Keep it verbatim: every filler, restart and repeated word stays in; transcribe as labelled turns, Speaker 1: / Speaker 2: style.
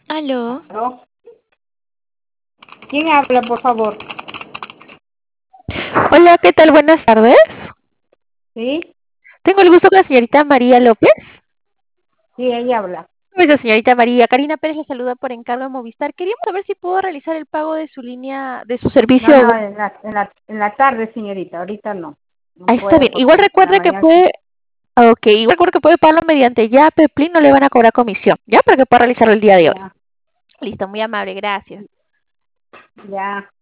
Speaker 1: Aló.
Speaker 2: ¿Aló? ¿Quién habla, por favor?
Speaker 1: Hola, ¿qué tal? Buenas tardes.
Speaker 2: ¿Sí?
Speaker 1: Tengo el gusto con la señorita María López.
Speaker 2: Sí, ella habla.
Speaker 1: Pues la señorita María Karina Pérez le saluda por encargo de Movistar. Queríamos saber si puedo realizar el pago de su línea, de su
Speaker 2: No,
Speaker 1: servicio.
Speaker 2: no, en la, en la, en la tarde, señorita. Ahorita no. No
Speaker 1: Ah, está
Speaker 2: puedo
Speaker 1: bien. Igual
Speaker 2: porque en la
Speaker 1: recuerde que
Speaker 2: mañana.
Speaker 1: puede, ah, ok, igual recuerde que puede pagarlo mediante ya, Peplin, no le van a cobrar comisión, ¿ya? Para que pueda realizarlo el día de hoy.
Speaker 2: Ya,
Speaker 1: Listo, muy amable, gracias.
Speaker 2: ya.